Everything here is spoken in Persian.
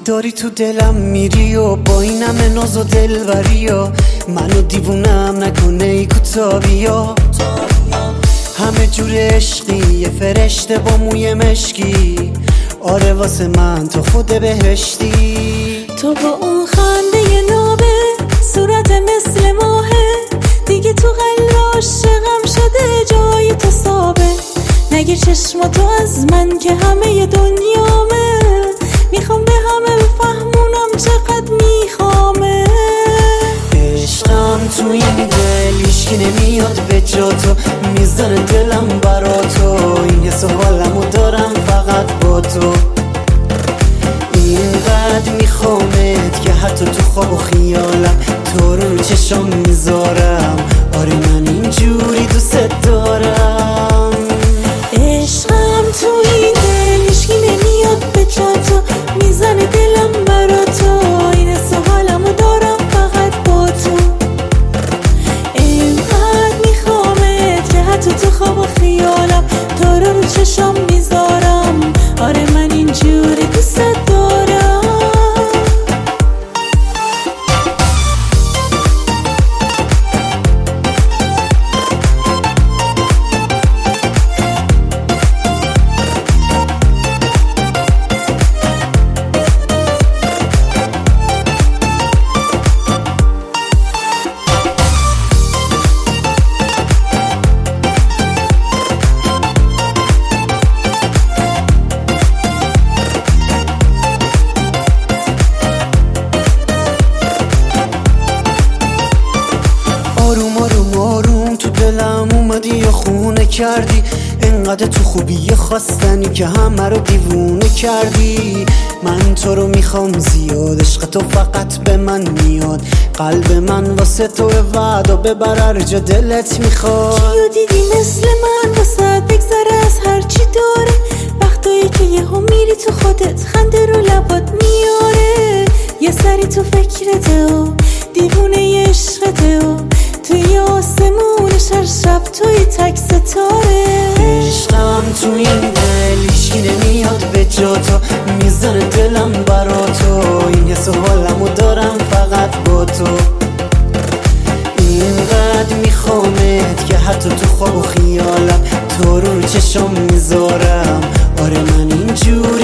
داری تو دلم میری و با این همه ناز و دلبری و منو دیوونم نکنه ای کتابیا. همه جور عشقی یه فرشته با موی مشکی، آره واسه من تو خود بهشتی. تو با اون خنده نابه صورت مثل ماهه، دیگه تو قلب عاشقم شده جای تو ثابت. نگیر چشماتو از من که همه دنیامه، میخوام به همه بفهمونم چقدر میخوامه. عشقم تو این دل هیچکی نمیاد به جا تو، میزنه دلم برا تو، این حس و حالمو دارم فقط با تو. اینقدر میخوامت که حتی تو خواب و خیالم تو رو چشم میذارم، آره من اینجوری دوست دارم. عشقم تو این دل هیچکی نمیاد به جا تو، میزنه دلم برا تو، این حس و حالمو دارم فقط با تو. اینقدر میخوامت که حتی تو خواب و خیالم تو رو چشم میذارم، آره من اینجوری دوست دارم. آروم آروم آروم تو دلم اومدی یا خونه کردی، انقدر تو خوبی خواستنی که همه رو دیوونه کردی. من تو رو میخوام زیاد، عشق تو فقط به من میاد، قلب من واسه تو وعدا ببر هر جا دلت میخواد. کیو دیدی مثل من واسه بگذره از هرچی داره، وقتایی که یهو میری تو خودت خنده رو لبات میاره، یه سری تو فکرته و دیوونه عشقته و توی آسمونش هر شب توی تک ستاره. عشقم تو این دل هیچکی نمیاد به جا تو، میزنه دلم برا تو، این حس و حالمو دارم فقط با تو. اینقدر میخوامت که حتی تو خواب و خیالم تو رو چشم میذارم، آره من اینجور